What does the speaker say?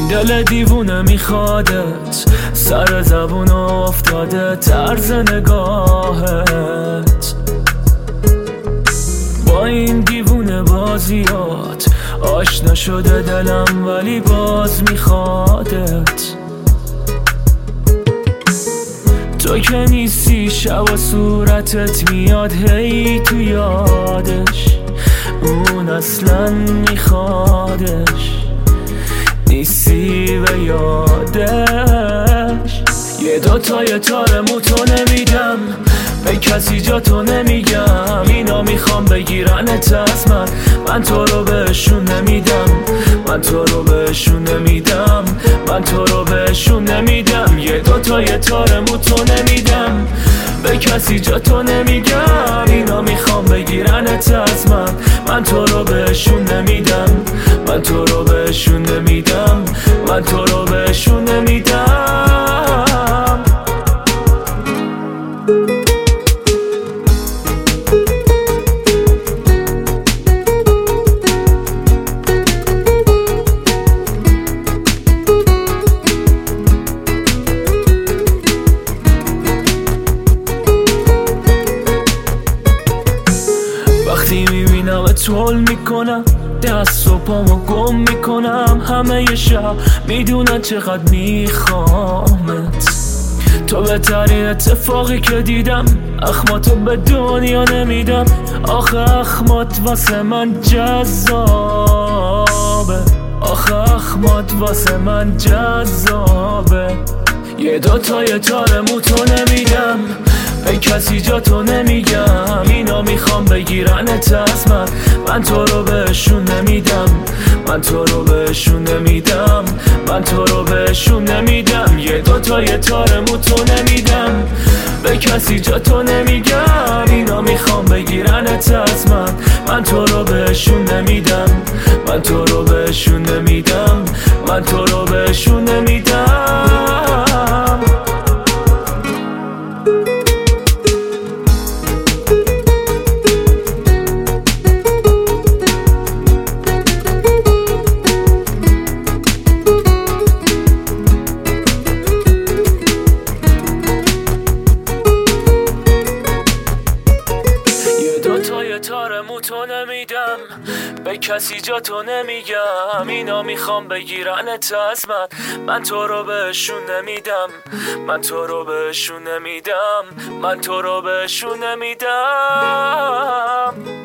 این دل دیوونه میخوادت، سر زبون افتاده طرز نگاهت. با این دیوونه بازیات آشنا شده دلم، ولی باز میخوادت. تو که نیستی شب و صورتت میاد هی تو یادش، اون اصلا میخوادش، نیستی به یادش. یه دوتای تار موتو نمیدم، به کسی جا تو نمیگم. اینا میخوام بگیرنت از من تو رو بهشون نمیدم، من تو رو بهشون نمیدم، من تو رو بهشون نمیدم. یه دوتای تار موتو نمیدم، به کسی جا تو نمیگم. اینا میخوام بگیرنت از من تو رو بهشون نمیدم، من تو رو بهشون نمیدم، من تو رو بهشون نمیدم. وقتی میبینم تول میکنم، دست و پامو گم میکنم. همه شب میدونن چقدر میخوامت، تو بهترین اتفاقی که دیدم. اخماتو به دنیا نمیدم، آخه اخمات واسه من جذابه، آخه اخمات واسه من جذابه. یه دوتای تار موتو نمیدم، به کسی جا تو نمیگم. اینا میخوام بگیرنت از من تو رو بهشون نمیدم، من تو رو بهشون نمیدم، من تو رو بهشون نمیدم. یه دوتای تار موتو نمیدم، به کسی جا تو نمیگم. اینا میخوام بگیرنت از من تو رو بهشون نمیدم، من تو رو بهشون نمیدم، من تو رو بهشون نمیدم. تار موتو نمیدم، به کسی جا تو نمیگم. اینا میخوام بگیرنت از من تو رو بهشون نمیدم، من تو رو بهشون نمیدم، من تو رو بهشون نمیدم.